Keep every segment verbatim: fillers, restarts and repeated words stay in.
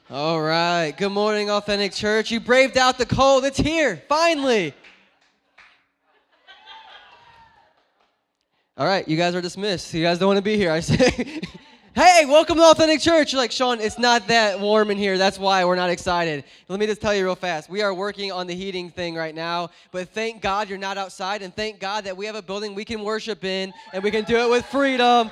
All right. Good morning, Authentic Church. You braved out the cold. It's here, finally. All right, you guys are dismissed. You guys don't want to be here, I say. Hey, welcome to Authentic Church. You're like, Sean, it's not that warm in here. That's why we're not excited. Let me just tell you real fast. We are working on the heating thing right now, but thank God you're not outside, and thank God that we have a building we can worship in, and we can do it with freedom.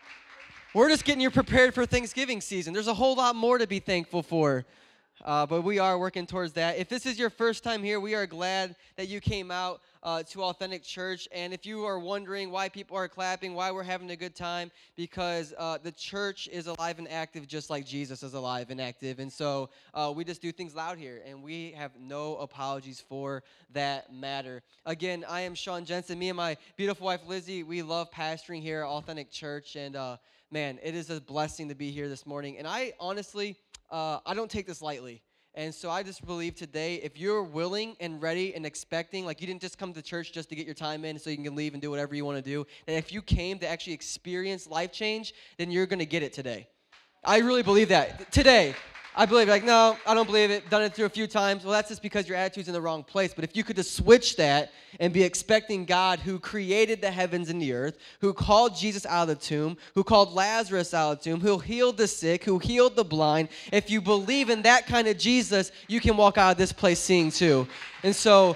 We're just getting you prepared for Thanksgiving season. There's a whole lot more to be thankful for. Uh, but we are working towards that. If this is your first time here, we are glad that you came out uh, to Authentic Church. And if you are wondering why people are clapping, why we're having a good time, because uh, the church is alive and active just like Jesus is alive and active. And so uh, we just do things loud here, and we have no apologies for that matter. Again, I am Sean Jensen. Me and my beautiful wife, Lizzie, we love pastoring here at Authentic Church. And, uh, man, it is a blessing to be here this morning. And I honestly... Uh, I don't take this lightly. And so I just believe today, if you're willing and ready and expecting, like you didn't just come to church just to get your time in so you can leave and do whatever you want to do, that if you came to actually experience life change, then you're going to get it today. I really believe that. Today. I believe, like, no, I don't believe it. Done it through a few times. Well, that's just because your attitude's in the wrong place. But if you could just switch that and be expecting God, who created the heavens and the earth, who called Jesus out of the tomb, who called Lazarus out of the tomb, who healed the sick, who healed the blind, if you believe in that kind of Jesus, you can walk out of this place seeing too. And so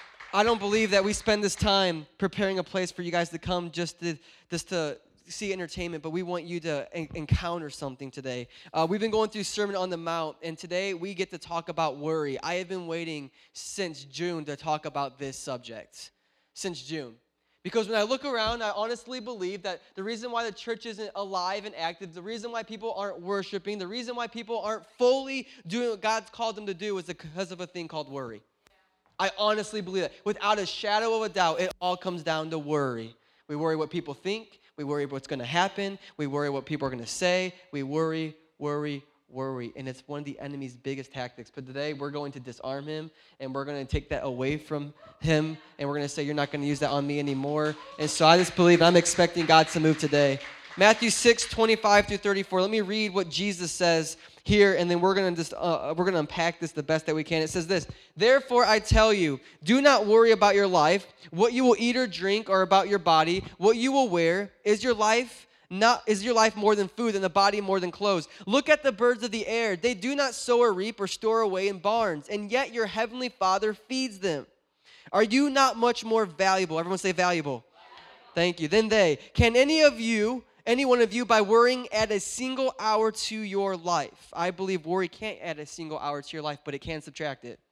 I don't believe that we spend this time preparing a place for you guys to come just to just to see entertainment, but we want you to en- encounter something today. Uh, we've been going through Sermon on the Mount, and today we get to talk about worry. I have been waiting since June to talk about this subject, since June. Because when I look around, I honestly believe that the reason why the church isn't alive and active, the reason why people aren't worshiping, the reason why people aren't fully doing what God's called them to do is because of a thing called worry. I honestly believe that. Without a shadow of a doubt, it all comes down to worry. We worry what people think. We worry what's going to happen. We worry what people are going to say. We worry, worry, worry. And it's one of the enemy's biggest tactics. But today, we're going to disarm him, and we're going to take that away from him, and we're going to say, you're not going to use that on me anymore. And so I just believe I'm expecting God to move today. Matthew six, twenty-five through thirty-four. Let me read what Jesus says here, and then we're going to just uh, we're going to unpack this the best that we can. It says this: "Therefore I tell you, do not worry about your life, what you will eat or drink, or about your body, what you will wear. Is your life not is your life more than food, and the body more than clothes? Look at the birds of the air; they do not sow or reap or store away in barns, and yet your heavenly Father feeds them. Are you not much more valuable?" Everyone say valuable. Thank you. "Then they can any of you." Any one of you, by worrying, add a single hour to your life. I believe worry can't add a single hour to your life, but it can subtract it.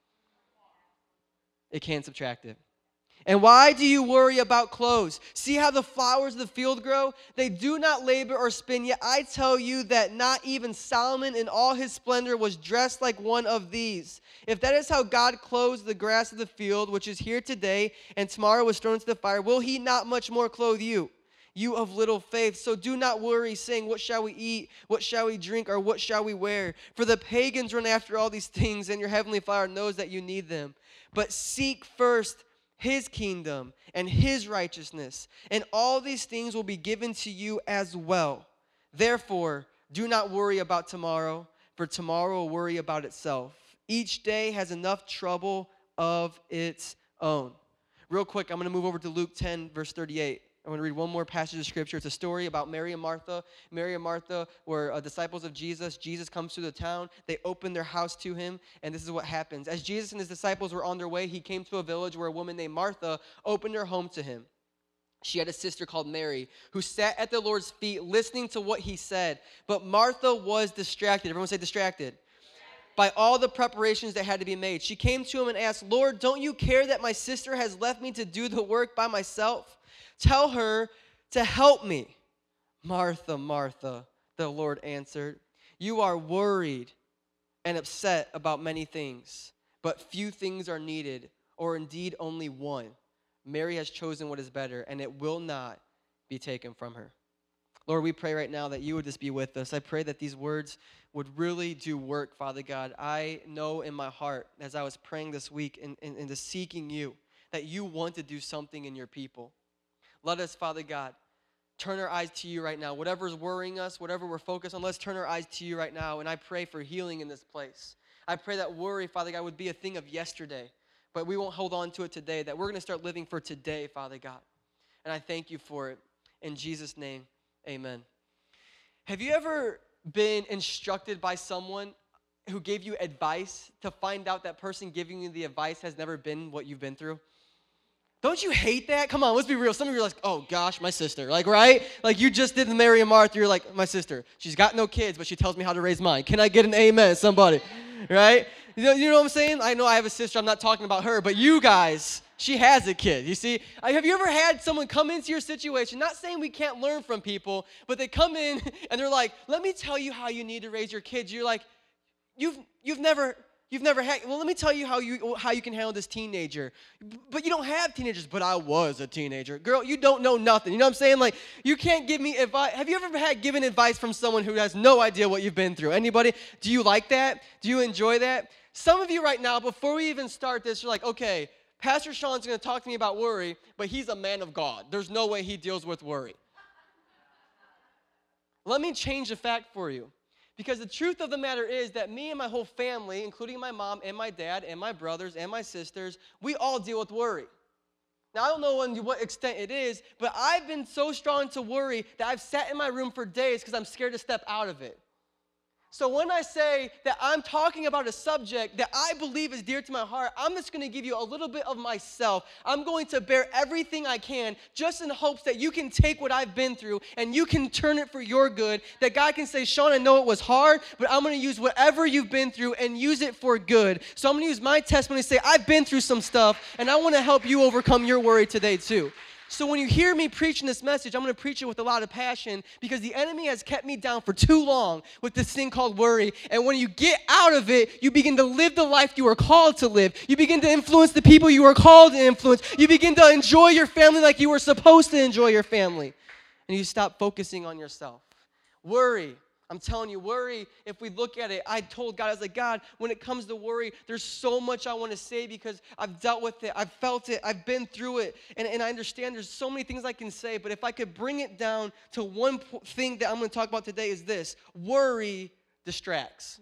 It can subtract it. "And why do you worry about clothes? See how the flowers of the field grow? They do not labor or spin, yet I tell you that not even Solomon in all his splendor was dressed like one of these. If that is how God clothes the grass of the field, which is here today and tomorrow is thrown into the fire, will he not much more clothe you? You of little faith, so do not worry, saying, what shall we eat, what shall we drink, or what shall we wear? For the pagans run after all these things, and your heavenly Father knows that you need them. But seek first his kingdom and his righteousness, and all these things will be given to you as well. Therefore, do not worry about tomorrow, for tomorrow will worry about itself. Each day has enough trouble of its own." Real quick, I'm going to move over to Luke ten, verse thirty-eight. I'm going to read one more passage of Scripture. It's a story about Mary and Martha. Mary and Martha were uh, disciples of Jesus. Jesus comes to the town. They open their house to him, and this is what happens. As Jesus and his disciples were on their way, he came to a village where a woman named Martha opened her home to him. She had a sister called Mary who sat at the Lord's feet listening to what he said. But Martha was distracted. Everyone say distracted. By all the preparations that had to be made. She came to him and asked, "Lord, don't you care that my sister has left me to do the work by myself? Tell her to help me." "Martha, Martha," the Lord answered, "you are worried and upset about many things, but few things are needed, or indeed only one. Mary has chosen what is better, and it will not be taken from her." Lord, we pray right now that you would just be with us. I pray that these words would really do work, Father God. I know in my heart, as I was praying this week and, and, and just seeking you, that you want to do something in your people. Let us, Father God, turn our eyes to you right now. Whatever's worrying us, whatever we're focused on, let's turn our eyes to you right now. And I pray for healing in this place. I pray that worry, Father God, would be a thing of yesterday, but we won't hold on to it today, that we're going to start living for today, Father God. And I thank you for it. In Jesus' name, amen. Have you ever been instructed by someone who gave you advice to find out that person giving you the advice has never been what you've been through? Don't you hate that? Come on, let's be real. Some of you are like, oh gosh, my sister. Like, right? Like you just did the Mary and Martha. You're like, my sister. She's got no kids, but she tells me how to raise mine. Can I get an amen, somebody? Right? You know, you know what I'm saying? I know I have a sister. I'm not talking about her, but you guys, she has a kid. You see? Have you ever had someone come into your situation, not saying we can't learn from people, but they come in and they're like, let me tell you how you need to raise your kids. You're like, you've you've never... You've never had, well, let me tell you how you how you can handle this teenager. But you don't have teenagers, but I was a teenager. Girl, you don't know nothing. You know what I'm saying? Like, you can't give me advice. Have you ever had given advice from someone who has no idea what you've been through? Anybody? Do you like that? Do you enjoy that? Some of you right now, before we even start this, you're like, okay, Pastor Sean's going to talk to me about worry, but he's a man of God. There's no way he deals with worry. Let me change the fact for you. Because the truth of the matter is that me and my whole family, including my mom and my dad and my brothers and my sisters, we all deal with worry. Now, I don't know to what extent it is, but I've been so strong to worry that I've sat in my room for days because I'm scared to step out of it. So when I say that I'm talking about a subject that I believe is dear to my heart, I'm just going to give you a little bit of myself. I'm going to bear everything I can just in hopes that you can take what I've been through and you can turn it for your good, that God can say, Sean, I know it was hard, but I'm going to use whatever you've been through and use it for good. So I'm going to use my testimony to say, I've been through some stuff, and I want to help you overcome your worry today too. So when you hear me preaching this message, I'm going to preach it with a lot of passion because the enemy has kept me down for too long with this thing called worry. And when you get out of it, you begin to live the life you are called to live. You begin to influence the people you are called to influence. You begin to enjoy your family like you were supposed to enjoy your family. And you stop focusing on yourself. Worry. I'm telling you, worry, if we look at it, I told God, I was like, God, when it comes to worry, there's so much I want to say because I've dealt with it, I've felt it, I've been through it, and, and I understand there's so many things I can say, but if I could bring it down to one thing that I'm going to talk about today is this: worry distracts.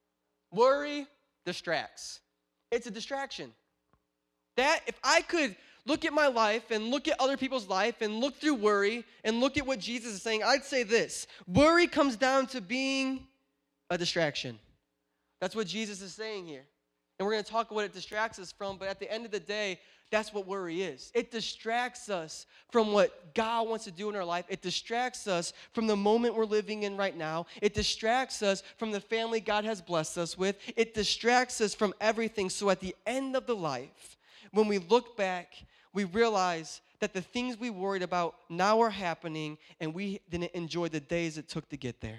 Worry distracts. It's a distraction. That, if I could look at my life and look at other people's life and look through worry and look at what Jesus is saying, I'd say this: worry comes down to being a distraction. That's what Jesus is saying here. And we're going to talk what it distracts us from, but at the end of the day, that's what worry is. It distracts us from what God wants to do in our life. It distracts us from the moment we're living in right now. It distracts us from the family God has blessed us with. It distracts us from everything. So at the end of the life, when we look back, we realize that the things we worried about now are happening, and we didn't enjoy the days it took to get there.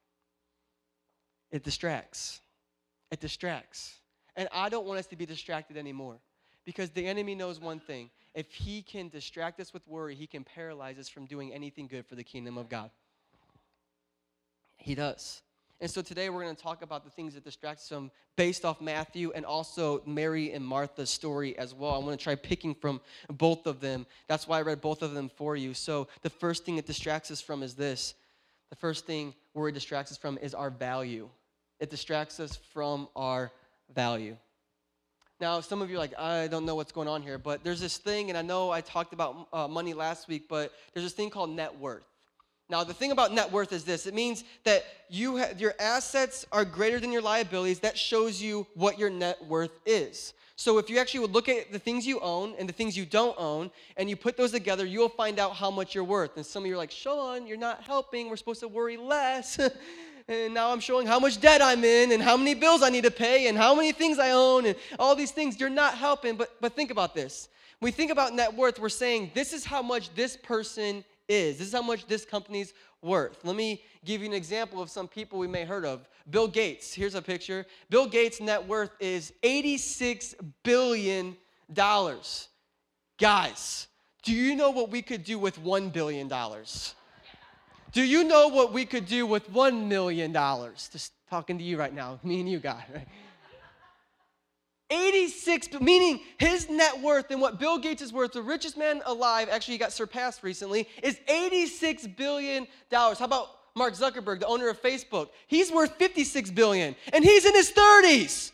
It distracts. It distracts. And I don't want us to be distracted anymore, because the enemy knows one thing. If he can distract us with worry, he can paralyze us from doing anything good for the kingdom of God. He does. And so today we're going to talk about the things that distract us from, based off Matthew and also Mary and Martha's story as well. I want to try picking from both of them. That's why I read both of them for you. So the first thing it distracts us from is this. The first thing worry distracts us from is our value. It distracts us from our value. Now, some of you are like, I don't know what's going on here, but there's this thing, and I know I talked about uh, money last week, but there's this thing called net worth. Now, the thing about net worth is this. It means that you ha- your assets are greater than your liabilities. That shows you what your net worth is. So if you actually would look at the things you own and the things you don't own, and you put those together, you'll find out how much you're worth. And some of you are like, Sean, you're not helping. We're supposed to worry less. And now I'm showing how much debt I'm in and how many bills I need to pay and how many things I own and all these things. You're not helping. But, but think about this. When we think about net worth, we're saying this is how much this person is. This is how much this company's worth. Let me give you an example of some people we may have heard of. Bill Gates. Here's a picture. Bill Gates' net worth is eighty-six billion dollars. Guys, do you know what we could do with one billion dollars? Do you know what we could do with one million dollars? Just talking to you right now, me and you, God. Right? eighty-six, meaning his net worth and what Bill Gates is worth, the richest man alive, actually he got surpassed recently, is eighty-six billion dollars. How about Mark Zuckerberg, the owner of Facebook? He's worth fifty-six billion dollars, and he's in his thirties.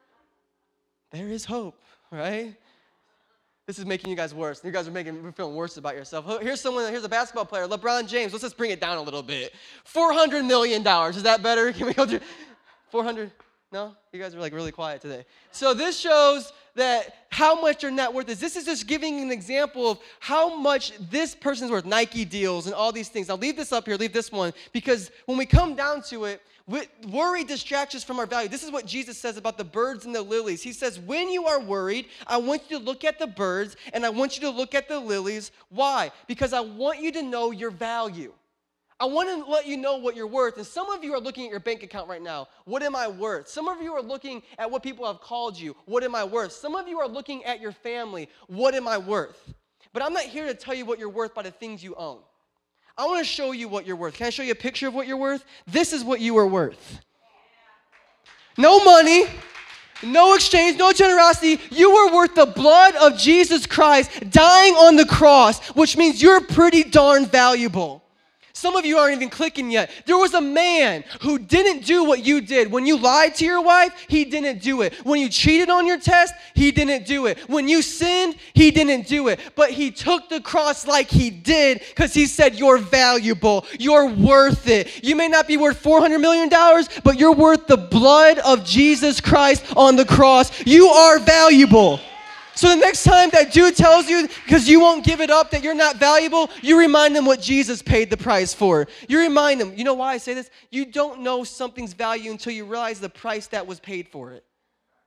There is hope, right? This is making you guys worse. You guys are making me feeling worse about yourself. Here's someone, here's a basketball player, LeBron James. Let's just bring it down a little bit. four hundred million dollars. Is that better? Can we go through? four hundred? No? You guys are like really quiet today. So this shows that how much your net worth is. This is just giving an example of how much this person's worth. Nike deals and all these things. I'll leave this up here, leave this one, because when we come down to it, worry distracts us from our value. This is what Jesus says about the birds and the lilies. He says, when you are worried, I want you to look at the birds and I want you to look at the lilies. Why? Because I want you to know your value. I want to let you know what you're worth. And some of you are looking at your bank account right now. What am I worth? Some of you are looking at what people have called you. What am I worth? Some of you are looking at your family. What am I worth? But I'm not here to tell you what you're worth by the things you own. I want to show you what you're worth. Can I show you a picture of what you're worth? This is what you are worth. No money, no exchange, no generosity. You are worth the blood of Jesus Christ dying on the cross, which means you're pretty darn valuable. Some of you aren't even clicking yet. There was a man who didn't do what you did. When you lied to your wife, he didn't do it. When you cheated on your test, he didn't do it. When you sinned, he didn't do it. But he took the cross like he did because he said, you're valuable. You're worth it. You may not be worth four hundred million dollars, but you're worth the blood of Jesus Christ on the cross. You are valuable. So the next time that dude tells you, because you won't give it up, that you're not valuable, you remind them what Jesus paid the price for. You remind them, you know why I say this? You don't know something's value until you realize the price that was paid for it.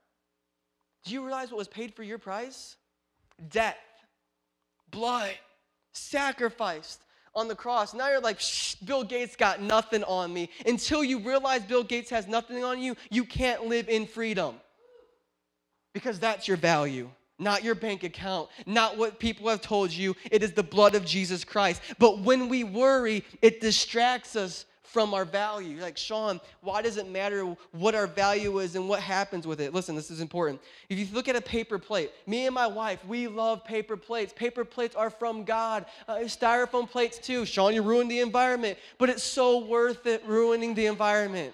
Do you realize what was paid for your price? Death, blood, sacrificed on the cross. Now you're like, shh, Bill Gates got nothing on me. Until you realize Bill Gates has nothing on you, you can't live in freedom. Because that's your value. Not your bank account, not what people have told you. It is the blood of Jesus Christ. But when we worry, it distracts us from our value. You're like, Sean, why does it matter what our value is and what happens with it? Listen, this is important. If you look at a paper plate, me and my wife, we love paper plates. Paper plates are from God. Uh, styrofoam plates too. Sean, you ruined the environment. But it's so worth it ruining the environment.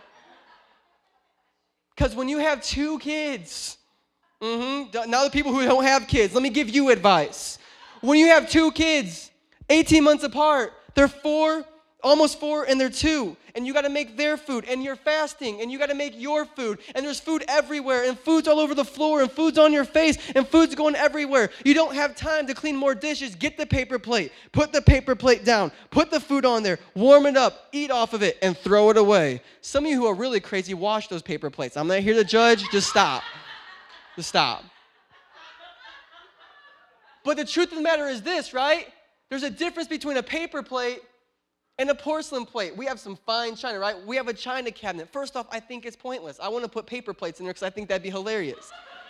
Because when you have two kids... Mm-hmm. Now the people who don't have kids, let me give you advice. When you have two kids, eighteen months apart, they're four, almost four, and they're two. And you got to make their food, and you're fasting, and you got to make your food. And there's food everywhere, and food's all over the floor, and food's on your face, and food's going everywhere. You don't have time to clean more dishes. Get the paper plate. Put the paper plate down. Put the food on there. Warm it up. Eat off of it, and throw it away. Some of you who are really crazy, wash those paper plates. I'm not here to judge. Just stop. Just stop. But the truth of the matter is this, right? There's a difference between a paper plate and a porcelain plate. We have some fine china, right? We have a china cabinet. First off, I think it's pointless. I want to put paper plates in there because I think that'd be hilarious.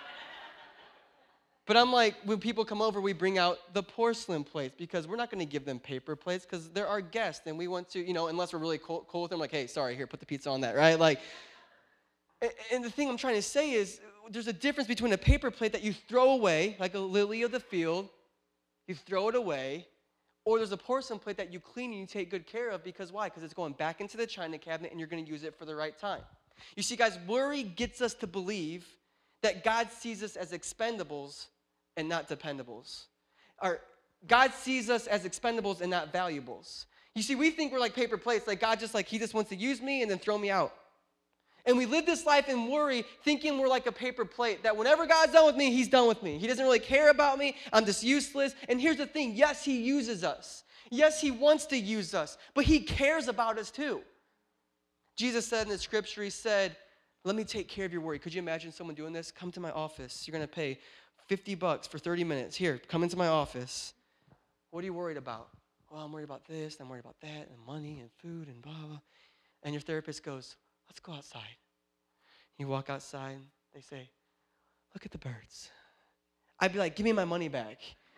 But I'm like, when people come over, we bring out the porcelain plates because we're not going to give them paper plates because they're our guests and we want to, you know, unless we're really cool, cool with them, like, hey, sorry, here, put the pizza on that, right? Like, and the thing I'm trying to say is there's a difference between a paper plate that you throw away, like a lily of the field, you throw it away, or there's a porcelain plate that you clean and you take good care of because why? Because it's going back into the china cabinet and you're going to use it for the right time. You see, guys, worry gets us to believe that God sees us as expendables and not dependables. Or God sees us as expendables and not valuables. You see, we think we're like paper plates, like God just like, he just wants to use me and then throw me out. And we live this life in worry, thinking we're like a paper plate, that whenever God's done with me, he's done with me. He doesn't really care about me. I'm just useless. And here's the thing. Yes, he uses us. Yes, he wants to use us, but he cares about us too. Jesus said in the scripture, he said, let me take care of your worry. Could you imagine someone doing this? Come to my office. You're going to pay fifty bucks for thirty minutes. Here, come into my office. What are you worried about? Well, I'm worried about this, I'm worried about that, and money and food and blah, blah. And your therapist goes, let's go outside. You walk outside, they say, look at the birds. I'd be like, give me my money back.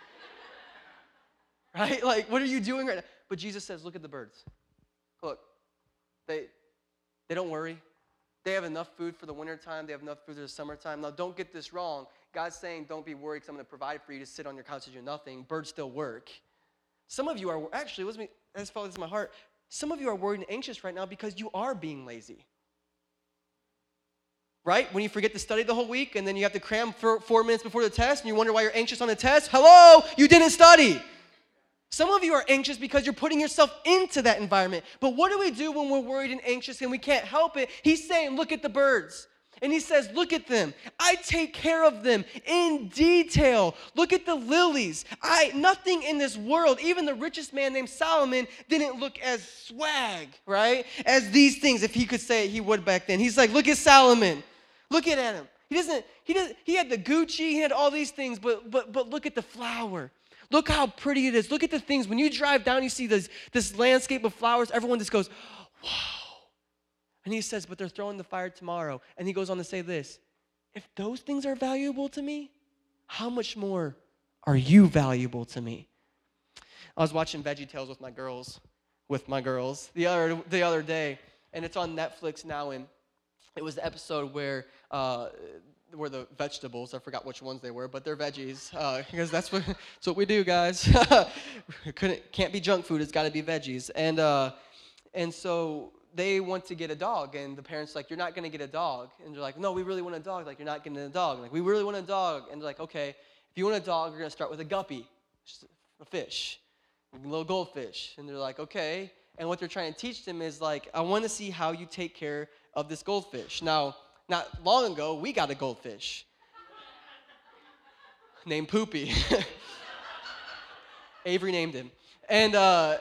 Right? Like, what are you doing right now? But Jesus says, look at the birds. Look, they, they don't worry. They have enough food for the wintertime. They have enough food for the summertime. Now, don't get this wrong. God's saying, don't be worried because I'm going to provide for you to sit on your couch and do nothing. Birds still work. Some of you are, actually, let me, let's follow this in my heart. Some of you are worried and anxious right now because you are being lazy. Right? When you forget to study the whole week and then you have to cram for four minutes before the test and you wonder why you're anxious on the test. Hello, you didn't study. Some of you are anxious because you're putting yourself into that environment. But what do we do when we're worried and anxious and we can't help it? He's saying, look at the birds. And he says, look at them. I take care of them in detail. Look at the lilies. I nothing in this world, even the richest man named Solomon, didn't look as swag, right? As these things. If he could say it, he would back then. He's like, look at Solomon. Look at him. He doesn't, he doesn't, he had the Gucci, he had all these things, but but but look at the flower. Look how pretty it is. Look at the things. When you drive down, you see this, this landscape of flowers. Everyone just goes, wow. And he says, but they're throwing the fire tomorrow. And he goes on to say this, if those things are valuable to me, how much more are you valuable to me? I was watching VeggieTales with my girls, with my girls the other, the other day, and it's on Netflix now, and it was the episode where uh, were the vegetables. I forgot which ones they were, but they're veggies uh, because that's what that's what we do, guys. Couldn't can't be junk food. It's got to be veggies. And uh, and so they want to get a dog, and the parents are like, you're not gonna get a dog, and they're like, no, we really want a dog. Like, you're not getting a dog. Like, we really want a dog, and they're like, okay, if you want a dog, you're gonna start with a guppy, just a fish, a little goldfish, and they're like, okay. And what they're trying to teach them is like, I want to see how you take care of this goldfish. Now, not long ago, we got a goldfish named Poopy. Avery named him. And, uh,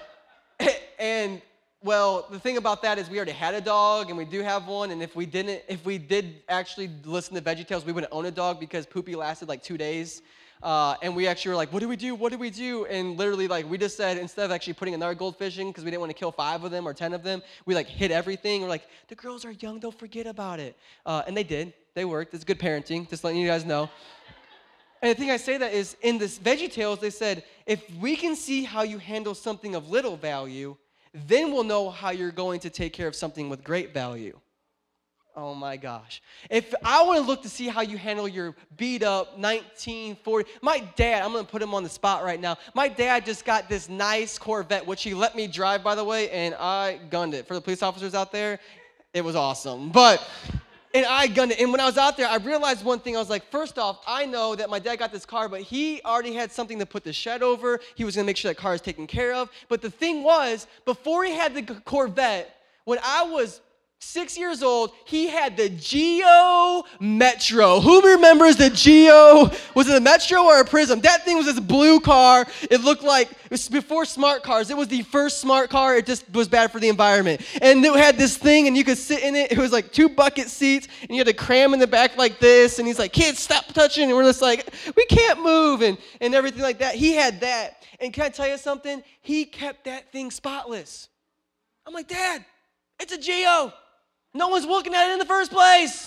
and well, the thing about that is we already had a dog, and we do have one, and if we didn't, if we did actually listen to VeggieTales, we wouldn't own a dog because Poopy lasted like two days. Uh, and we actually were like, what do we do? What do we do? And literally, like, we just said, instead of actually putting another goldfish in, because we didn't want to kill five of them or ten of them, we, like, hid everything. We're like, the girls are young. They'll forget about it. Uh, and they did. They worked. It's good parenting, just letting you guys know. And the thing I say that is, in this VeggieTales, they said, if we can see how you handle something of little value, then we'll know how you're going to take care of something with great value. Oh my gosh. If I want to look to see how you handle your beat up nineteen forty, my dad, I'm going to put him on the spot right now. My dad just got this nice Corvette, which he let me drive, by the way, and I gunned it. For the police officers out there, it was awesome. But, and I gunned it. And when I was out there, I realized one thing. I was like, first off, I know that my dad got this car, but he already had something to put the shed over. He was going to make sure that car is taken care of. But the thing was, before he had the Corvette, when I was six years old, he had the Geo Metro. Who remembers the Geo? Was it a Metro or a Prism? That thing was this blue car. It looked like, it was before smart cars. It was the first smart car. It just was bad for the environment. And it had this thing, and you could sit in it. It was like two bucket seats, and you had to cram in the back like this. And he's like, kids, stop touching. And we're just like, we can't move, and, and everything like that. He had that. And can I tell you something? He kept that thing spotless. I'm like, Dad, it's a Geo. No one's looking at it in the first place.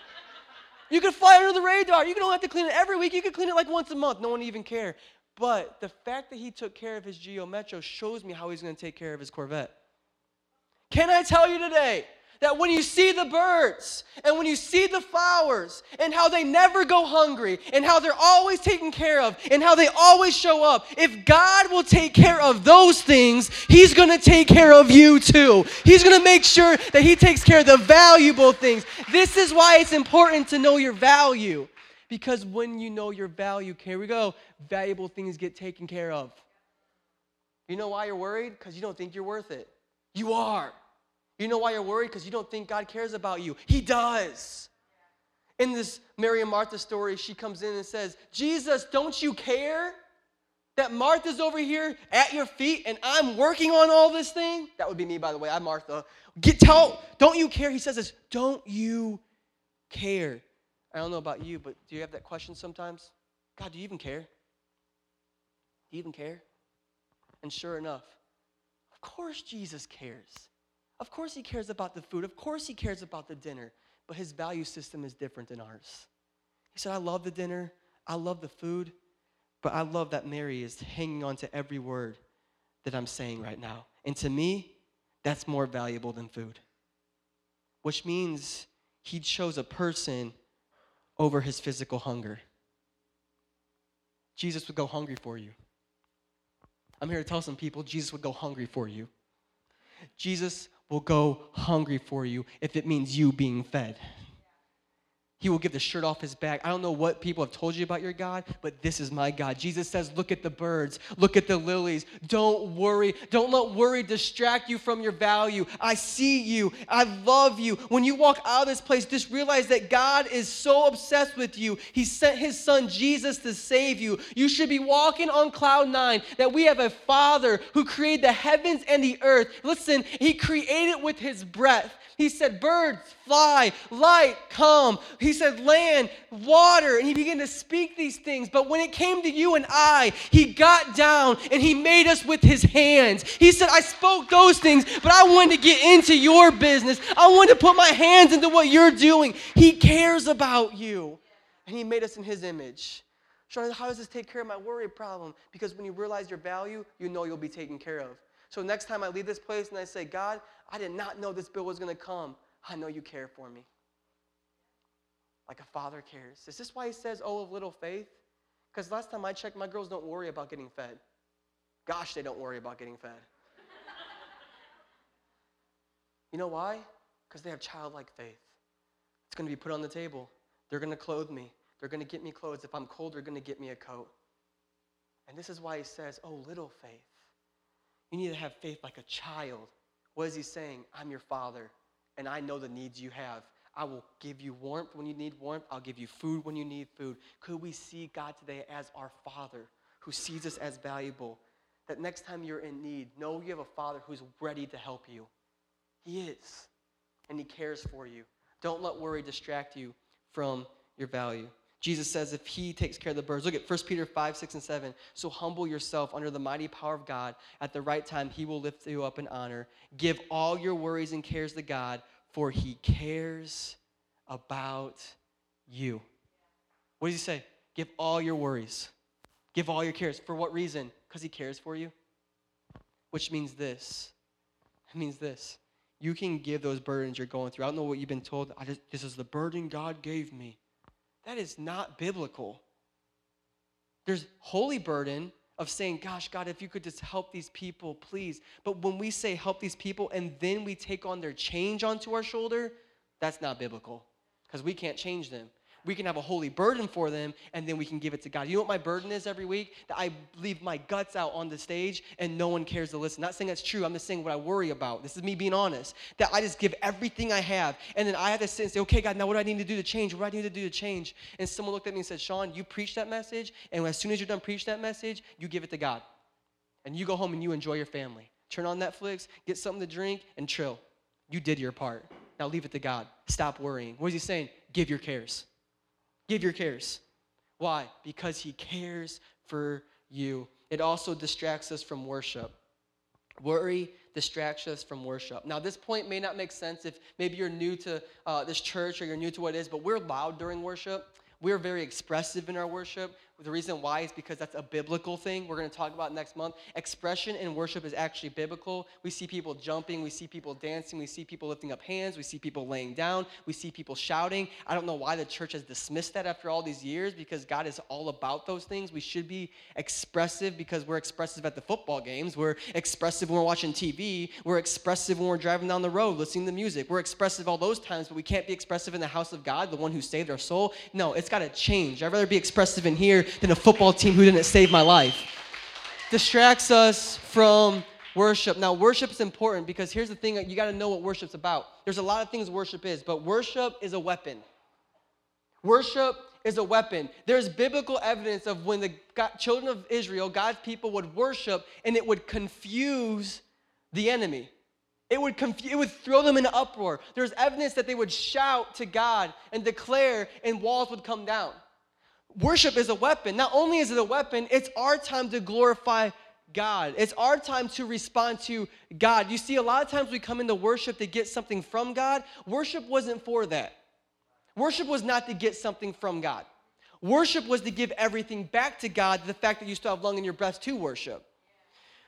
You could fly under the radar. You don't have to clean it every week. You could clean it like once a month. No one even care. But the fact that he took care of his Geo Metro shows me how he's going to take care of his Corvette. Can I tell you today that when you see the birds and when you see the flowers and how they never go hungry and how they're always taken care of and how they always show up, if God will take care of those things, he's going to take care of you too. He's going to make sure that he takes care of the valuable things. This is why it's important to know your value, because when you know your value, here we go, valuable things get taken care of. You know why you're worried? Because you don't think you're worth it. You are. You know why you're worried? Because you don't think God cares about you. He does. In this Mary and Martha story, she comes in and says, Jesus, don't you care that Martha's over here at your feet and I'm working on all this thing? That would be me, by the way. I'm Martha. Get tell, don't you care? He says this, don't you care? I don't know about you, but do you have that question sometimes? God, do you even care? Do you even care? And sure enough, of course Jesus cares. Of course he cares about the food. Of course he cares about the dinner. But his value system is different than ours. He said, I love the dinner. I love the food. But I love that Mary is hanging on to every word that I'm saying right now. And to me, that's more valuable than food. Which means he chose a person over his physical hunger. Jesus would go hungry for you. I'm here to tell some people Jesus would go hungry for you. Jesus will go hungry for you if it means you being fed. He will give the shirt off his back. I don't know what people have told you about your God, but this is my God. Jesus says, look at the birds. Look at the lilies. Don't worry. Don't let worry distract you from your value. I see you. I love you. When you walk out of this place, just realize that God is so obsessed with you. He sent his son Jesus to save you. You should be walking on cloud nine, that we have a Father who created the heavens and the earth. Listen, he created with his breath. He said, birds, fly, light, come. He said, land, water, and he began to speak these things. But when it came to you and I, he got down and he made us with his hands. He said, I spoke those things, but I wanted to get into your business. I wanted to put my hands into what you're doing. He cares about you, and he made us in his image. Sean, how does this take care of my worry problem? Because when you realize your value, you know you'll be taken care of. So next time I leave this place and I say, God, I did not know this bill was going to come. I know you care for me. Like a father cares. Is this why he says, oh, of little faith? Because last time I checked, my girls don't worry about getting fed. Gosh, they don't worry about getting fed. You know why? Because they have childlike faith. It's going to be put on the table. They're going to clothe me. They're going to get me clothes. If I'm cold, they're going to get me a coat. And this is why he says, oh, little faith. You need to have faith like a child. What is he saying? I'm your father, and I know the needs you have. I will give you warmth when you need warmth. I'll give you food when you need food. Could we see God today as our Father who sees us as valuable? That next time you're in need, know you have a Father who's ready to help you. He is, and he cares for you. Don't let worry distract you from your value. Jesus says if he takes care of the birds, look at First Peter five, six, and seven. So humble yourself under the mighty power of God. At the right time, he will lift you up in honor. Give all your worries and cares to God, for he cares about you. What does he say? Give all your worries. Give all your cares. For what reason? Because he cares for you. Which means this. It means this. You can give those burdens you're going through. I don't know what you've been told. I just, this is the burden God gave me. That is not biblical. There's holy burden of saying, gosh, God, if you could just help these people, please. But when we say help these people and then we take on their change onto our shoulder, that's not biblical because we can't change them. We can have a holy burden for them, and then we can give it to God. You know what my burden is every week? That I leave my guts out on the stage, and no one cares to listen. Not saying that's true. I'm just saying what I worry about. This is me being honest. That I just give everything I have, and then I have to sit and say, okay, God, now what do I need to do to change? What do I need to do to change? And someone looked at me and said, Sean, you preach that message, and as soon as you're done preaching that message, you give it to God. And you go home and you enjoy your family. Turn on Netflix, get something to drink, and chill. You did your part. Now leave it to God. Stop worrying. What is he saying? Give your cares. Give your cares. Why? Because he cares for you. It also distracts us from worship. Worry distracts us from worship. Now, this point may not make sense if maybe you're new to uh, this church or you're new to what it is, but we're loud during worship. We're very expressive in our worship. The reason why is because that's a biblical thing we're going to talk about next month. Expression in worship is actually biblical. We see people jumping. We see people dancing. We see people lifting up hands. We see people laying down. We see people shouting. I don't know why the church has dismissed that after all these years because God is all about those things. We should be expressive because we're expressive at the football games. We're expressive when we're watching T V. We're expressive when we're driving down the road listening to music. We're expressive all those times, but we can't be expressive in the house of God, the one who saved our soul. No, it's got to change. I'd rather be expressive in here than a football team who didn't save my life. Distracts us from worship. Now, worship is important because here's the thing. You got to know what worship's about. There's a lot of things worship is, but worship is a weapon. Worship is a weapon. There's biblical evidence of when the God, children of Israel, God's people, would worship and it would confuse the enemy. It would confuse, it would throw them in an uproar. There's evidence that they would shout to God and declare and walls would come down. Worship is a weapon. Not only is it a weapon, it's our time to glorify God. It's our time to respond to God. You see, a lot of times we come into worship to get something from God. Worship wasn't for that. Worship was not to get something from God. Worship was to give everything back to God, the fact that you still have lung in your breath to worship.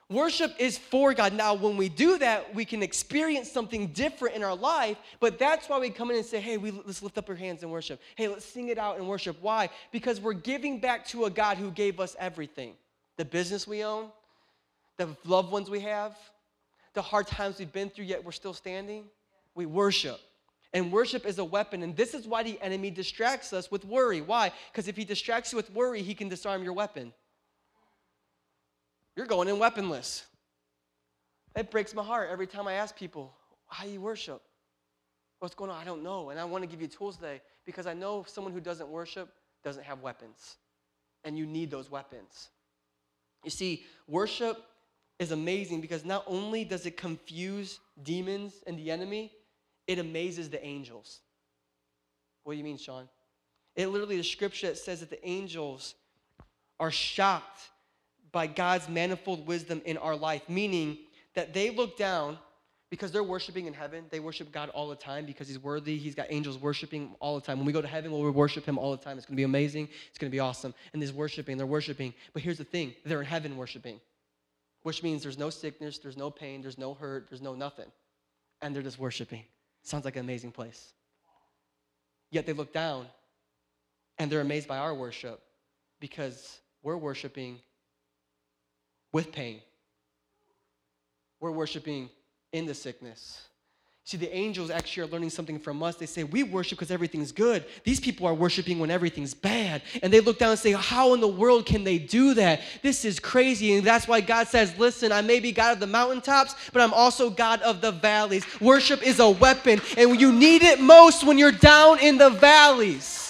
Worship is for God. Now, when we do that, we can experience something different in our life, but that's why we come in and say, hey, we, let's lift up our hands and worship. Hey, let's sing it out and worship. Why? Because we're giving back to a God who gave us everything. The business we own, the loved ones we have, the hard times we've been through, yet we're still standing. We worship. And worship is a weapon, and this is why the enemy distracts us with worry. Why? Because if he distracts you with worry, he can disarm your weapon. You're going in weaponless. It breaks my heart every time I ask people, how do you worship? What's going on? I don't know. And I want to give you tools today because I know someone who doesn't worship doesn't have weapons. And you need those weapons. You see, worship is amazing because not only does it confuse demons and the enemy, it amazes the angels. What do you mean, Sean? It literally, the scripture that says that the angels are shocked by God's manifold wisdom in our life, meaning that they look down because they're worshiping in heaven. They worship God all the time because he's worthy. He's got angels worshiping all the time. When we go to heaven, we'll worship him all the time. It's going to be amazing. It's going to be awesome. And there's worshiping. They're worshiping. But here's the thing. They're in heaven worshiping, which means there's no sickness, there's no pain, there's no hurt, there's no nothing. And they're just worshiping. Sounds like an amazing place. Yet they look down and they're amazed by our worship because we're worshiping with pain. We're worshiping in the sickness. See, the angels actually are learning something from us. They say, we worship because everything's good. These people are worshiping when everything's bad. And they look down and say, how in the world can they do that? This is crazy. And that's why God says, listen, I may be God of the mountaintops, but I'm also God of the valleys. Worship is a weapon, and you need it most when you're down in the valleys.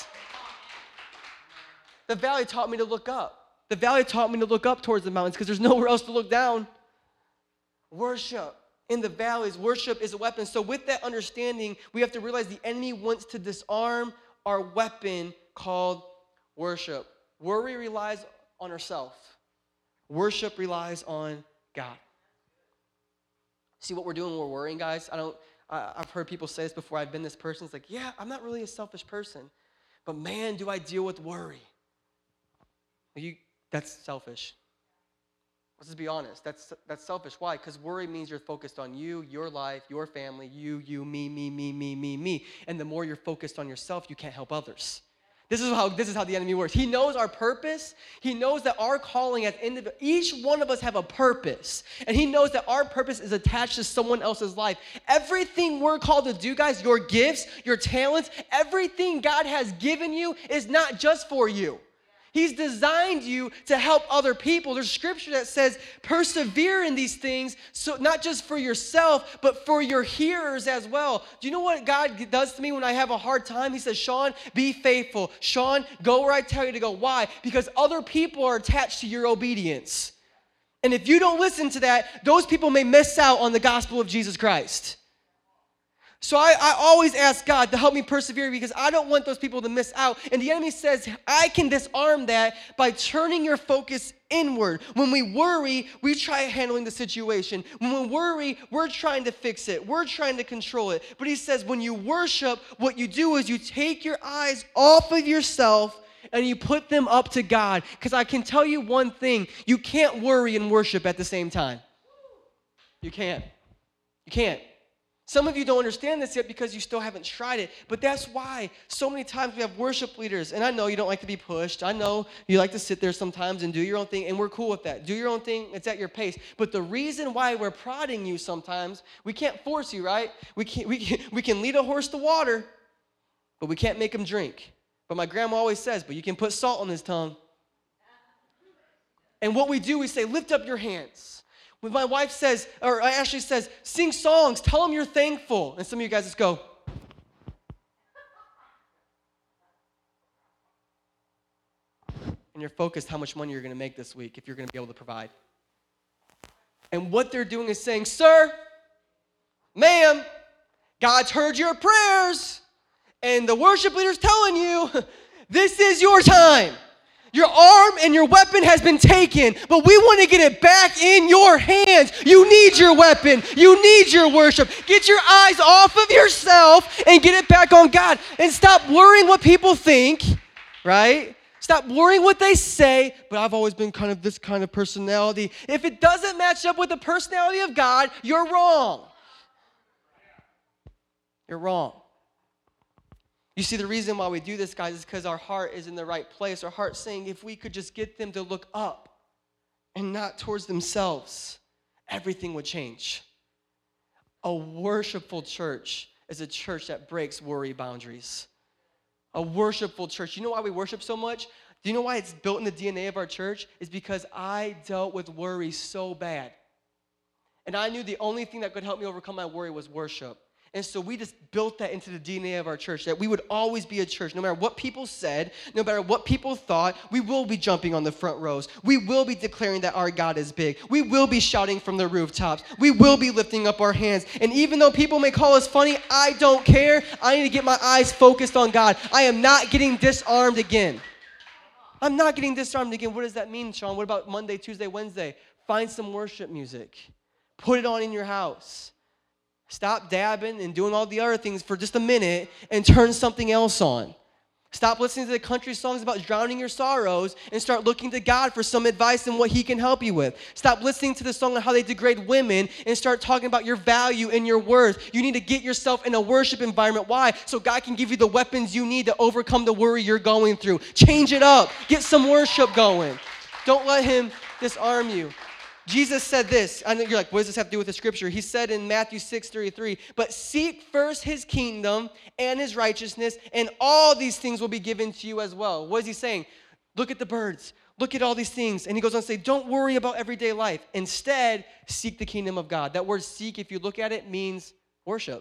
The valley taught me to look up. The valley taught me to look up towards the mountains because there's nowhere else to look down. Worship in the valleys. Worship is a weapon. So with that understanding, we have to realize the enemy wants to disarm our weapon called worship. Worry relies on ourselves. Worship relies on God. See what we're doing when we're worrying, guys? I don't, I, I've heard people say this before. I've been this person. It's like, yeah, I'm not really a selfish person, but man, do I deal with worry. You, that's selfish. Let's just be honest. That's that's selfish. Why? Because worry means you're focused on you, your life, your family, you, you, me, me, me, me, me, me. And the more you're focused on yourself, you can't help others. This is how this is how the enemy works. He knows our purpose. He knows that our calling as individuals, each one of us have a purpose. And he knows that our purpose is attached to someone else's life. Everything we're called to do, guys, your gifts, your talents, everything God has given you is not just for you. He's designed you to help other people. There's scripture that says, persevere in these things, so not just for yourself, but for your hearers as well. Do you know what God does to me when I have a hard time? He says, Sean, be faithful. Sean, go where I tell you to go. Why? Because other people are attached to your obedience. And if you don't listen to that, those people may miss out on the gospel of Jesus Christ. So I, I always ask God to help me persevere because I don't want those people to miss out. And the enemy says, I can disarm that by turning your focus inward. When we worry, we try handling the situation. When we worry, we're trying to fix it. We're trying to control it. But he says, when you worship, what you do is you take your eyes off of yourself and you put them up to God. Because I can tell you one thing, you can't worry and worship at the same time. You can't. You can't. Some of you don't understand this yet because you still haven't tried it, but that's why so many times we have worship leaders, and I know you don't like to be pushed. I know you like to sit there sometimes and do your own thing, and we're cool with that. Do your own thing. It's at your pace. But the reason why we're prodding you sometimes, we can't force you, right? We can, we can, we can lead a horse to water, but we can't make him drink. But my grandma always says, but you can put salt on his tongue. And what we do, we say, lift up your hands. When my wife says, or Ashley says, sing songs, tell them you're thankful. And some of you guys just go. And you're focused how much money you're going to make this week if you're going to be able to provide. And what they're doing is saying, sir, ma'am, God's heard your prayers. And the worship leader's telling you, this is your time. Your arm and your weapon has been taken, but we want to get it back in your hands. You need your weapon. You need your worship. Get your eyes off of yourself and get it back on God. And stop worrying what people think, right? Stop worrying what they say, but I've always been kind of this kind of personality. If it doesn't match up with the personality of God, you're wrong. You're wrong. You see, the reason why we do this, guys, is because our heart is in the right place. Our heart's saying if we could just get them to look up and not towards themselves, everything would change. A worshipful church is a church that breaks worry boundaries. A worshipful church. You know why we worship so much? Do you know why it's built in the D N A of our church? It's because I dealt with worry so bad. And I knew the only thing that could help me overcome my worry was worship. And so we just built that into the D N A of our church, that we would always be a church. No matter what people said, no matter what people thought, we will be jumping on the front rows. We will be declaring that our God is big. We will be shouting from the rooftops. We will be lifting up our hands. And even though people may call us funny, I don't care. I need to get my eyes focused on God. I am not getting disarmed again. I'm not getting disarmed again. What does that mean, Sean? What about Monday, Tuesday, Wednesday? Find some worship music. Put it on in your house. Stop dabbing and doing all the other things for just a minute and turn something else on. Stop listening to the country songs about drowning your sorrows and start looking to God for some advice and what he can help you with. Stop listening to the song on how they degrade women and start talking about your value and your worth. You need to get yourself in a worship environment. Why? So God can give you the weapons you need to overcome the worry you're going through. Change it up. Get some worship going. Don't let him disarm you. Jesus said this. I know you're like, what does this have to do with the scripture? He said in Matthew six thirty-three, but seek first his kingdom and his righteousness, and all these things will be given to you as well. What is he saying? Look at the birds. Look at all these things. And he goes on to say, don't worry about everyday life. Instead, seek the kingdom of God. That word seek, if you look at it, means worship.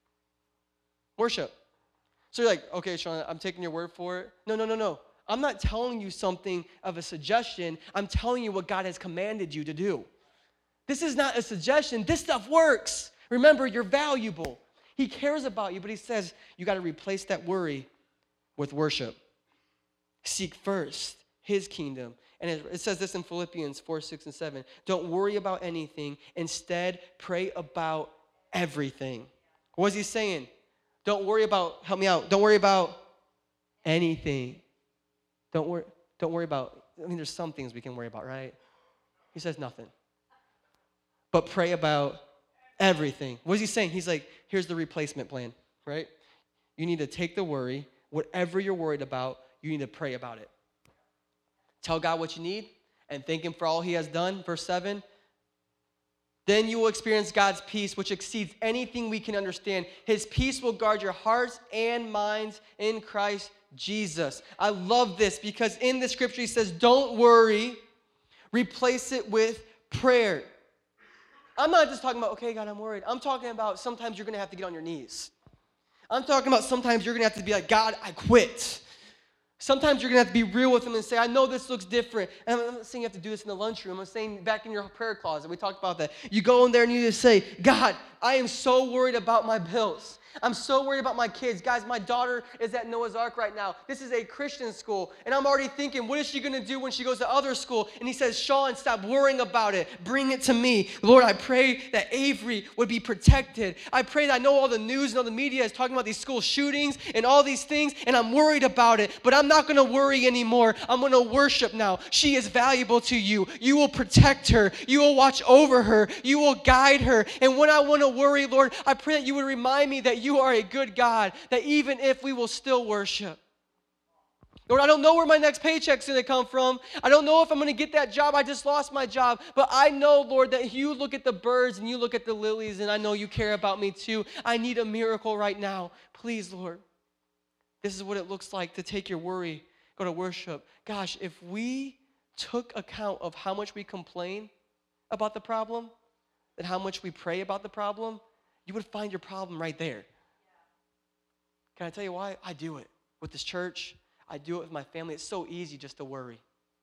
Worship. So you're like, okay, Sean, I'm taking your word for it. No, no, no, no. I'm not telling you something of a suggestion. I'm telling you what God has commanded you to do. This is not a suggestion. This stuff works. Remember, you're valuable. He cares about you, but he says you got to replace that worry with worship. Seek first his kingdom. And it, it says this in Philippians four, six, and seven. Don't worry about anything. Instead, pray about everything. What is he saying? Don't worry about, help me out. Don't worry about anything. Don't worry, don't worry about, I mean, there's some things we can worry about, right? He says nothing. But pray about everything. What is he saying? He's like, here's the replacement plan, right? You need to take the worry, whatever you're worried about, you need to pray about it. Tell God what you need and thank him for all he has done. Verse seven, then you will experience God's peace, which exceeds anything we can understand. His peace will guard your hearts and minds in Christ Jesus. I love this because in the scripture he says, don't worry, replace it with prayer. I'm not just talking about, okay, God, I'm worried. I'm talking about sometimes you're going to have to get on your knees. I'm talking about sometimes you're going to have to be like, God, I quit. Sometimes you're going to have to be real with him and say, I know this looks different. And I'm not saying you have to do this in the lunchroom. I'm saying back in your prayer closet. We talked about that. You go in there and you just say, God, I am so worried about my bills. I'm so worried about my kids. Guys, my daughter is at Noah's Ark right now. This is a Christian school. And I'm already thinking, what is she going to do when she goes to other school? And he says, Sean, stop worrying about it. Bring it to me. Lord, I pray that Avery would be protected. I pray that I know all the news and all the media is talking about these school shootings and all these things, and I'm worried about it. But I'm not going to worry anymore. I'm going to worship now. She is valuable to you. You will protect her. You will watch over her. You will guide her. And when I want to worry, Lord, I pray that you would remind me that you are a good God, that even if we will still worship. Lord, I don't know where my next paycheck's going to come from. I don't know if I'm going to get that job. I just lost my job. But I know, Lord, that you look at the birds and you look at the lilies, and I know you care about me too. I need a miracle right now. Please, Lord. This is what it looks like to take your worry, go to worship. Gosh, if we took account of how much we complain about the problem and how much we pray about the problem, you would find your problem right there. Can I tell you why? I do it with this church. I do it with my family. It's so easy just to worry.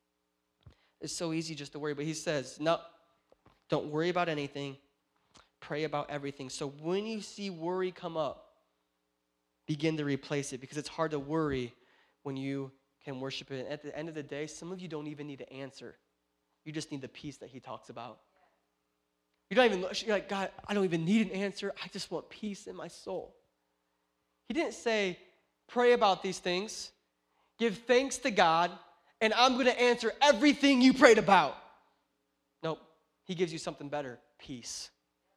It's so easy just to worry. But he says, no, don't worry about anything. Pray about everything. So when you see worry come up, begin to replace it, because it's hard to worry when you can worship it. And at the end of the day, some of you don't even need to answer. You just need the peace that he talks about. You don't even, you're like, God, I don't even need an answer. I just want peace in my soul. He didn't say, pray about these things, give thanks to God, and I'm going to answer everything you prayed about. Nope. He gives you something better, peace.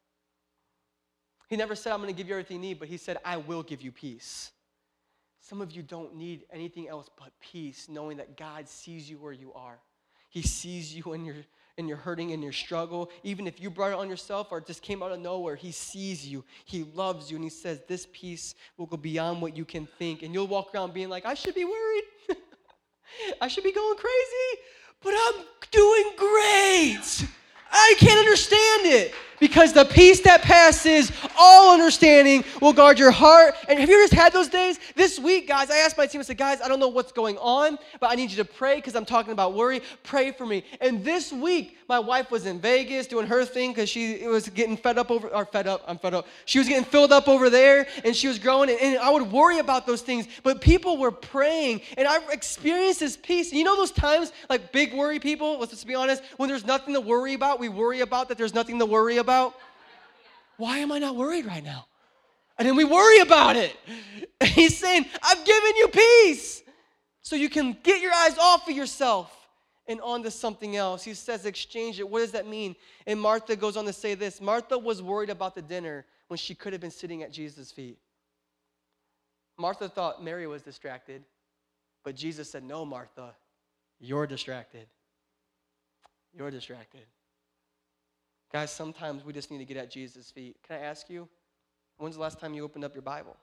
He never said, I'm going to give you everything you need, but he said, I will give you peace. Some of you don't need anything else but peace, knowing that God sees you where you are. He sees you in your in your hurting and your struggle. Even if you brought it on yourself or it just came out of nowhere, he sees you. He loves you, and he says, this peace will go beyond what you can think. And you'll walk around being like, I should be worried. I should be going crazy, but I'm doing great. I can't understand it. Because the peace that passes all understanding will guard your heart. And have you ever just had those days? This week, guys, I asked my team, I said, guys, I don't know what's going on, but I need you to pray because I'm talking about worry. Pray for me. And this week, my wife was in Vegas doing her thing because she was getting fed up over, or fed up, I'm fed up. She was getting filled up over there, and she was growing, and, and I would worry about those things. But people were praying, and I experienced this peace. You know those times, like big worry people, let's just be honest, when there's nothing to worry about, we worry about that there's nothing to worry about. Why am I not worried right now? And then we worry about it. And he's saying, I've given you peace so you can get your eyes off of yourself and onto something else. He says exchange it. What does that mean? And Martha goes on to say this. Martha was worried about the dinner when she could have been sitting at Jesus' feet. Martha thought Mary was distracted, but Jesus said, no, Martha, you're distracted. You're distracted. Guys, sometimes we just need to get at Jesus' feet. Can I ask you, when's the last time you opened up your Bible?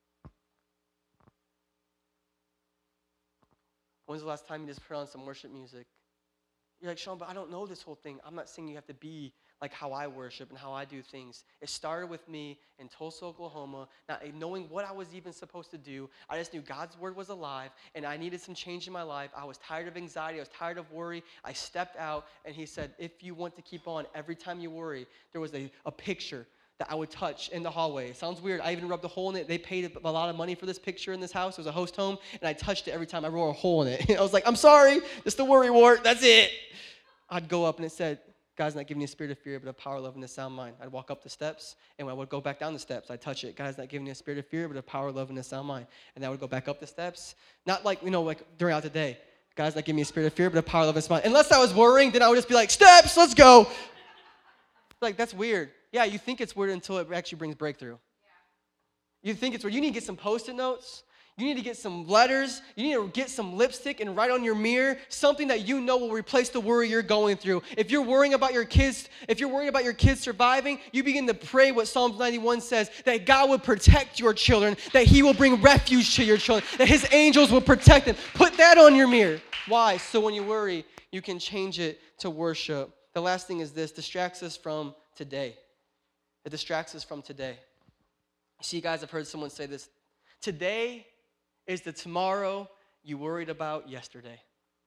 When's the last time you just put on some worship music? You're like, Sean, but I don't know this whole thing. I'm not saying you have to be like how I worship and how I do things. It started with me in Tulsa, Oklahoma, not knowing what I was even supposed to do. I just knew God's word was alive, and I needed some change in my life. I was tired of anxiety. I was tired of worry. I stepped out, and he said, if you want to keep on, every time you worry, there was a, a picture that I would touch in the hallway. It sounds weird. I even rubbed a hole in it. They paid a lot of money for this picture in this house. It was a host home, and I touched it every time I rolled a hole in it. I was like, I'm sorry. It's the worry wart. That's it. I'd go up, and it said, God's not giving you a spirit of fear, but a power, love, and a sound mind. I'd walk up the steps, and when I would go back down the steps, I'd touch it. God's not giving you a spirit of fear, but a power, love, and a sound mind. And I would go back up the steps. Not like, you know, like throughout the day. God's not giving me a spirit of fear, but a power, love, and a sound mind. Unless I was worrying, then I would just be like, steps, let's go. Like, that's weird. Yeah, you think it's weird until it actually brings breakthrough. You think it's weird. You need to get some Post-it notes. You need to get some letters. You need to get some lipstick and write on your mirror something that you know will replace the worry you're going through. If you're worrying about your kids, if you're worried about your kids surviving, you begin to pray what Psalms ninety-one says, that God would protect your children, that he will bring refuge to your children, that his angels will protect them. Put that on your mirror. Why? So when you worry, you can change it to worship. The last thing is this, distracts us from today. It distracts us from today. See, guys, I've heard someone say this. Today is the tomorrow you worried about yesterday.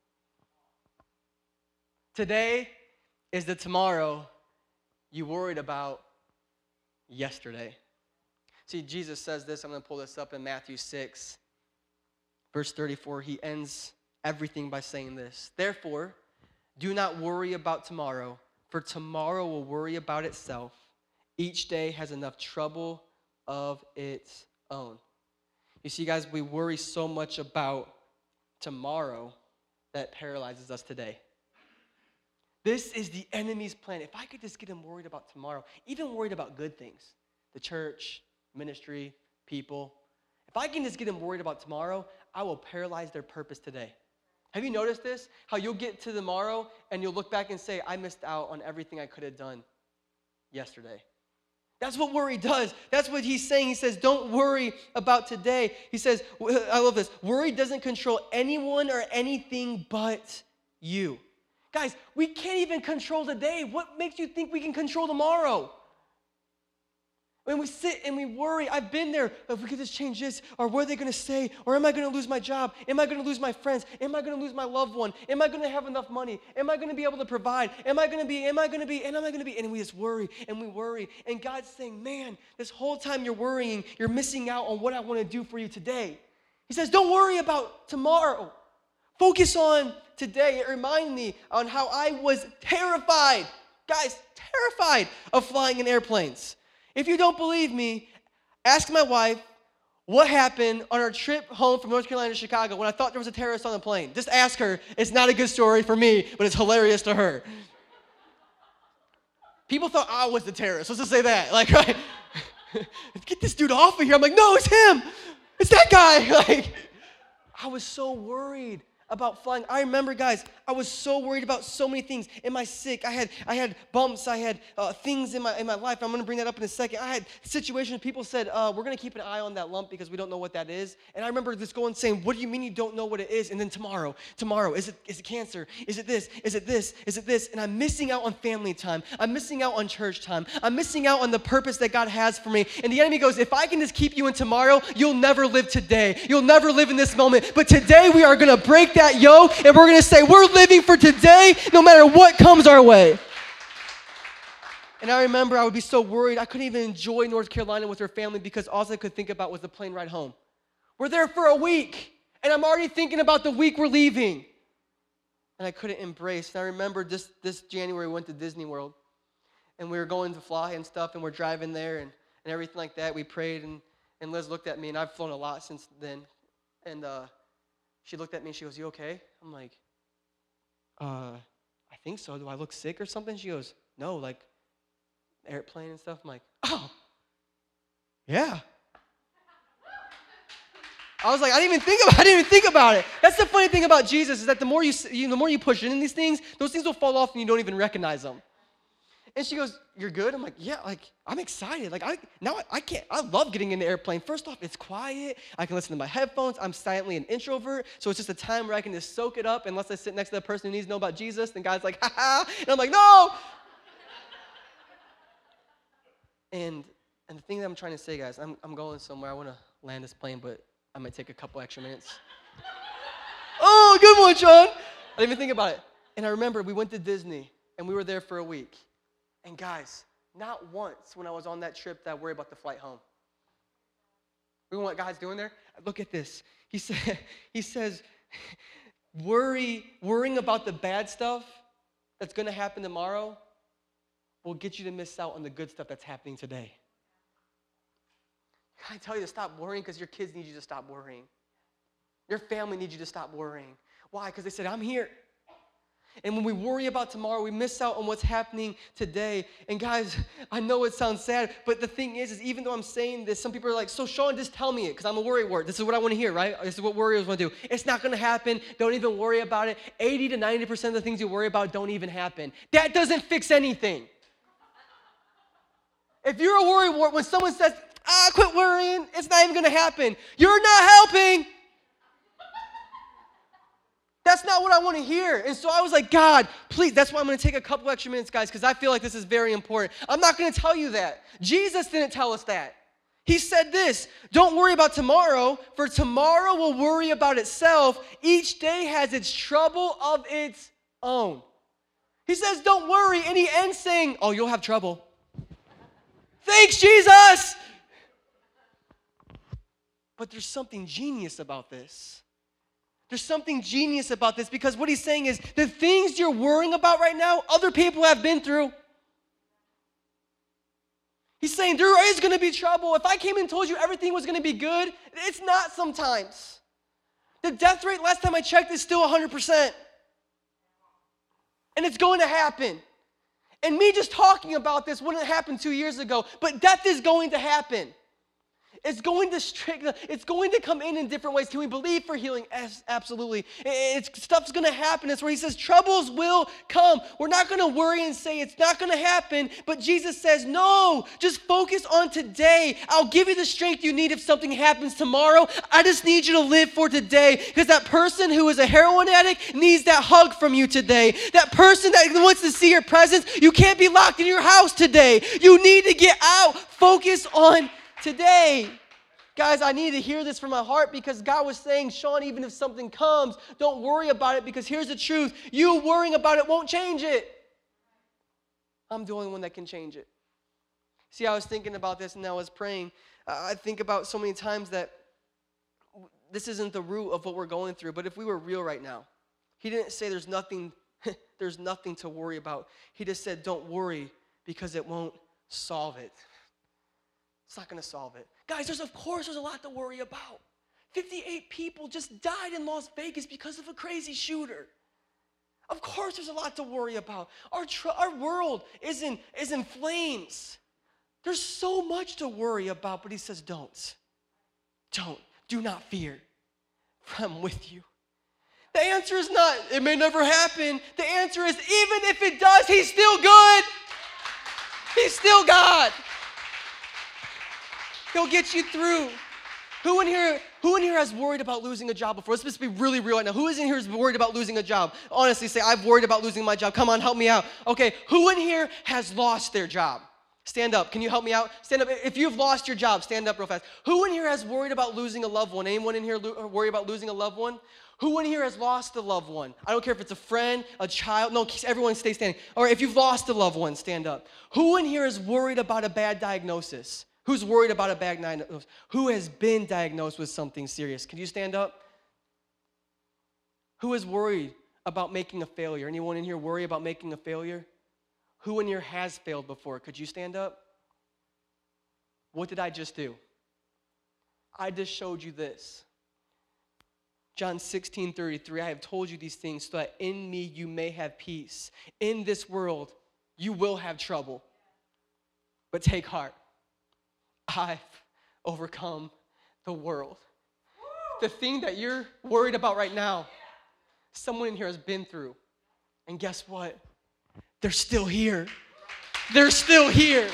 Today is the tomorrow you worried about yesterday. See, Jesus says this. I'm going to pull this up in Matthew six, verse thirty-four. He ends everything by saying this. Therefore, do not worry about tomorrow, for tomorrow will worry about itself. Each day has enough trouble of its own. You see, guys, we worry so much about tomorrow that it paralyzes us today. This is the enemy's plan. If I could just get him worried about tomorrow, even worried about good things, the church, ministry, people, if I can just get him worried about tomorrow, I will paralyze their purpose today. Have you noticed this? How you'll get to tomorrow and you'll look back and say, I missed out on everything I could have done yesterday. That's what worry does. That's what he's saying. He says, don't worry about today. He says, I love this. Worry doesn't control anyone or anything but you. Guys, we can't even control today. What makes you think we can control tomorrow? When we sit and we worry, I've been there. If we could just change this, or what are they going to say? Or am I going to lose my job? Am I going to lose my friends? Am I going to lose my loved one? Am I going to have enough money? Am I going to be able to provide? Am I going to be, am I going to be, and am I going to be? And we just worry and we worry. And God's saying, man, this whole time you're worrying, you're missing out on what I want to do for you today. He says, don't worry about tomorrow. Focus on today. It reminded me on how I was terrified, guys, terrified of flying in airplanes. If you don't believe me, ask my wife what happened on our trip home from North Carolina to Chicago when I thought there was a terrorist on the plane. Just ask her. It's not a good story for me, but it's hilarious to her. People thought I was the terrorist. Let's just say that. Like, right? Get this dude off of here. I'm like, no, it's him. It's that guy. Like, I was so worried about flying. I remember, guys, I was so worried about so many things. Am I sick? I had I had bumps. I had uh, things in my in my life. I'm going to bring that up in a second. I had situations people said, uh, we're going to keep an eye on that lump because we don't know what that is. And I remember just going saying, what do you mean you don't know what it is? And then tomorrow, tomorrow, is it is it cancer? Is it this? Is it this? Is it this? And I'm missing out on family time. I'm missing out on church time. I'm missing out on the purpose that God has for me. And the enemy goes, if I can just keep you in tomorrow, you'll never live today. You'll never live in this moment. But today we are going to break that yoke and we're going to say, we're living for today no matter what comes our way. And I remember I would be so worried. I couldn't even enjoy North Carolina with her family because all I could think about was the plane ride home. We're there for a week, and I'm already thinking about the week we're leaving. And I couldn't embrace. And I remember this, this January we went to Disney World, and we were going to fly and stuff, and we're driving there and, and everything like that. We prayed, and, and Liz looked at me, and I've flown a lot since then. And uh, she looked at me, and she goes, you okay? I'm like, uh, I think so. Do I look sick or something? She goes, no, like airplane and stuff. I'm like, oh, yeah. I was like, I didn't even think about. I didn't even think about it. That's the funny thing about Jesus is that the more you, you the more you push in these things, those things will fall off and you don't even recognize them. And she goes, you're good? I'm like, yeah, like, I'm excited. Like, I now I, I can't, I love getting in the airplane. First off, it's quiet. I can listen to my headphones. I'm silently an introvert. So it's just a time where I can just soak it up unless I sit next to the person who needs to know about Jesus. And God's like, ha ha. And I'm like, no. and and the thing that I'm trying to say, guys, I'm I'm going somewhere. I want to land this plane, but I might take a couple extra minutes. Oh, good one, Sean. I didn't even think about it. And I remember we went to Disney, and we were there for a week. And guys, not once when I was on that trip did I worry about the flight home. You know what God's doing there? Look at this. He said, he says, worry, worrying about the bad stuff that's going to happen tomorrow will get you to miss out on the good stuff that's happening today. I tell you to stop worrying because your kids need you to stop worrying. Your family needs you to stop worrying. Why? Because they said, I'm here. And when we worry about tomorrow, we miss out on what's happening today. And guys, I know it sounds sad, but the thing is, is even though I'm saying this, some people are like, so Sean, just tell me it, because I'm a worry word. This is what I want to hear, right? This is what worriers want to do. It's not going to happen. Don't even worry about it. eighty to ninety percent of the things you worry about don't even happen. That doesn't fix anything. If you're a worry word, when someone says, ah, quit worrying, it's not even going to happen, you're not helping. That's not what I want to hear. And so I was like, God, please, that's why I'm going to take a couple extra minutes, guys, because I feel like this is very important. I'm not going to tell you that. Jesus didn't tell us that. He said this, don't worry about tomorrow, for tomorrow will worry about itself. Each day has its trouble of its own. He says, don't worry, and he ends saying, oh, you'll have trouble. Thanks, Jesus. But there's something genius about this. There's something genius about this because what he's saying is the things you're worrying about right now, other people have been through. He's saying there is going to be trouble. If I came and told you everything was going to be good, it's not sometimes. The death rate last time I checked is still one hundred percent. And it's going to happen. And me just talking about this wouldn't happen two years ago, but death is going to happen. It's going to strict, it's going to come in in different ways. Can we believe for healing? Yes, absolutely. It's, stuff's going to happen. It's where he says troubles will come. We're not going to worry and say it's not going to happen, but Jesus says, no, just focus on today. I'll give you the strength you need if something happens tomorrow. I just need you to live for today because that person who is a heroin addict needs that hug from you today. That person that wants to see your presence, you can't be locked in your house today. You need to get out. Focus on today. Guys, I need to hear this from my heart because God was saying, Sean, even if something comes, don't worry about it because here's the truth. You worrying about it won't change it. I'm the only one that can change it. See, I was thinking about this and I was praying. Uh, I think about so many times that this isn't the root of what we're going through, but if we were real right now, he didn't say there's nothing, there's nothing to worry about. He just said, don't worry because it won't solve it. It's not going to solve it. Guys, there's of course there's a lot to worry about. fifty-eight people just died in Las Vegas because of a crazy shooter. Of course there's a lot to worry about. Our, tr- our world is in, is in flames. There's so much to worry about, but he says, don't. Don't. Do not fear. For I'm with you. The answer is not, it may never happen. The answer is, even if it does, he's still good. He's still God. He'll get you through. Who in here, who in here has worried about losing a job before? Let's just be really real right now. Who is in here is worried about losing a job? Honestly, say, I've worried about losing my job. Come on, help me out. Okay, who in here has lost their job? Stand up. Can you help me out? Stand up. If you've lost your job, stand up real fast. Who in here has worried about losing a loved one? Anyone in here lo- worry about losing a loved one? Who in here has lost a loved one? I don't care if it's a friend, a child. No, everyone stay standing. Or if you've lost a loved one, stand up. Who in here is worried about a bad diagnosis? Who's worried about a bad diagnosis? Who has been diagnosed with something serious? Can you stand up? Who is worried about making a failure? Anyone in here worry about making a failure? Who in here has failed before? Could you stand up? What did I just do? I just showed you this. John sixteen thirty-three, I have told you these things so that in me you may have peace. In this world, you will have trouble. But take heart. I've overcome the world. The thing that you're worried about right now, someone in here has been through. And guess what? They're still here. They're still here.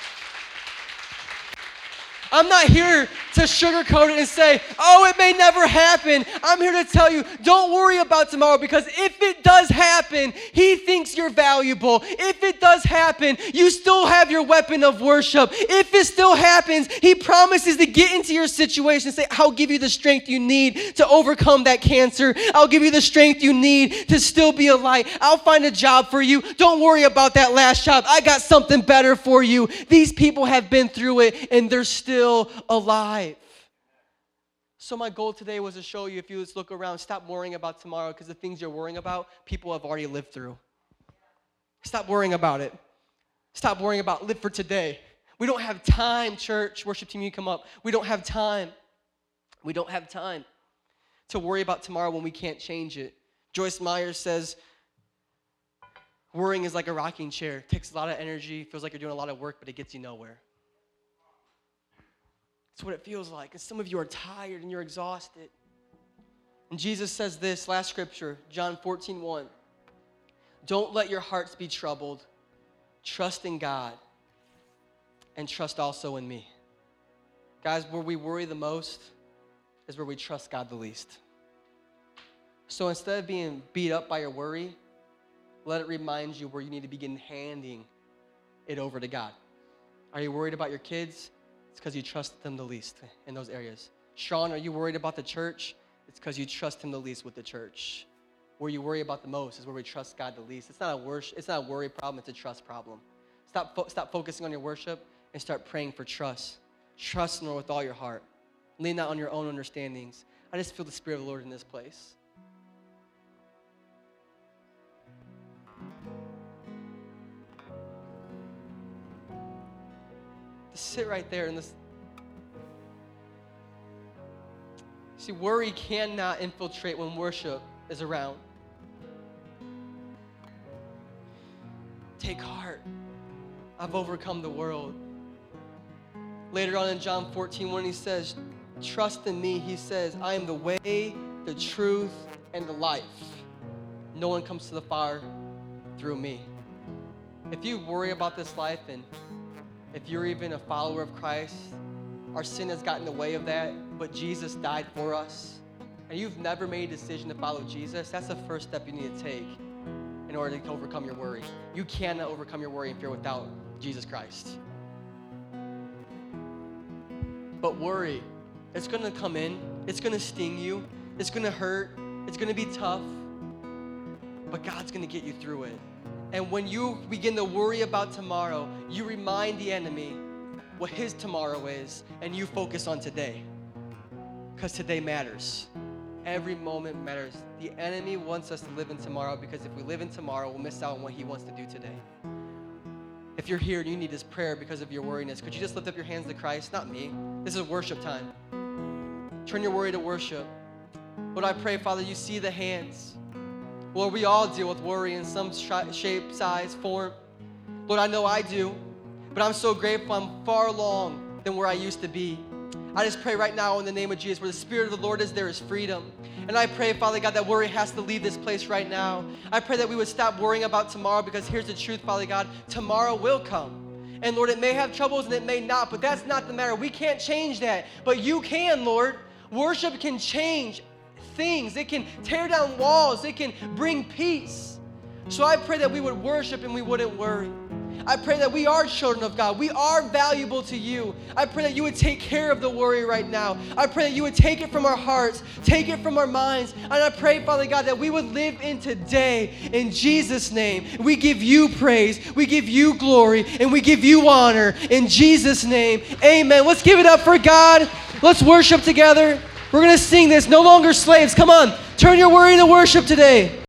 I'm not here to sugarcoat it and say, oh, it may never happen. I'm here to tell you, don't worry about tomorrow, because if it does happen, he thinks you're valuable. If it does happen, you still have your weapon of worship. If it still happens, he promises to get into your situation and say, I'll give you the strength you need to overcome that cancer. I'll give you the strength you need to still be a light. I'll find a job for you. Don't worry about that last job. I got something better for you. These people have been through it, and they're still alive. So my goal today was to show you, if you just look around, stop worrying about tomorrow, because the things you're worrying about, people have already lived through. Stop worrying about it. Stop worrying about, live for today. We don't have time, church. Worship team, you come up. We don't have time. We don't have time to worry about tomorrow when we can't change it. Joyce Meyer says, worrying is like a rocking chair. It takes a lot of energy, feels like you're doing a lot of work, but it gets you nowhere. That's what it feels like. And some of you are tired and you're exhausted. And Jesus says this, last scripture, John fourteen one. Don't let your hearts be troubled. Trust in God and trust also in me. Guys, where we worry the most is where we trust God the least. So instead of being beat up by your worry, let it remind you where you need to begin handing it over to God. Are you worried about your kids? It's because you trust them the least in those areas. Sean, are you worried about the church? It's because you trust him the least with the church. Where you worry about the most is where we trust God the least. It's not a worship, it's not a worry problem, it's a trust problem. Stop, fo- stop focusing on your worship and start praying for trust. Trust in the Lord with all your heart. Lean not on your own understandings. I just feel the Spirit of the Lord in this place. Just sit right there in this. See, worry cannot infiltrate when worship is around. Take heart. I've overcome the world. Later on in John fourteen, when he says, trust in me, he says, I am the way, the truth, and the life. No one comes to the Father through me. If you worry about this life, and if you're even a follower of Christ, our sin has gotten in the way of that, but Jesus died for us, and you've never made a decision to follow Jesus, that's the first step you need to take in order to overcome your worry. You cannot overcome your worry and fear without Jesus Christ. But worry, it's going to come in, it's going to sting you, it's going to hurt, it's going to be tough, but God's going to get you through it. And when you begin to worry about tomorrow, you remind the enemy what his tomorrow is, and you focus on today. Because today matters. Every moment matters. The enemy wants us to live in tomorrow, because if we live in tomorrow, we'll miss out on what he wants to do today. If you're here and you need this prayer because of your worriness, could you just lift up your hands to Christ? Not me. This is worship time. Turn your worry to worship. Lord, I pray, Father, you see the hands. Lord, we all deal with worry in some sh- shape, size, form. Lord, I know I do, but I'm so grateful I'm far along than where I used to be. I just pray right now in the name of Jesus, where the Spirit of the Lord is, there is freedom. And I pray, Father God, that worry has to leave this place right now. I pray that we would stop worrying about tomorrow, because here's the truth, Father God, tomorrow will come. And Lord, it may have troubles and it may not, but that's not the matter. We can't change that, but you can, Lord. Worship can change things. It can tear down walls. It can bring peace. So I pray that we would worship and we wouldn't worry. I pray that we are children of God. We are valuable to you. I pray that you would take care of the worry right now. I pray that you would take it from our hearts, take it from our minds. And I pray, Father God, that we would live in today in Jesus' name. We give you praise, we give you glory, and we give you honor in Jesus' name. Amen. Let's give it up for God. Let's worship together. We're going to sing this, No Longer Slaves. Come on, turn your worry into worship today.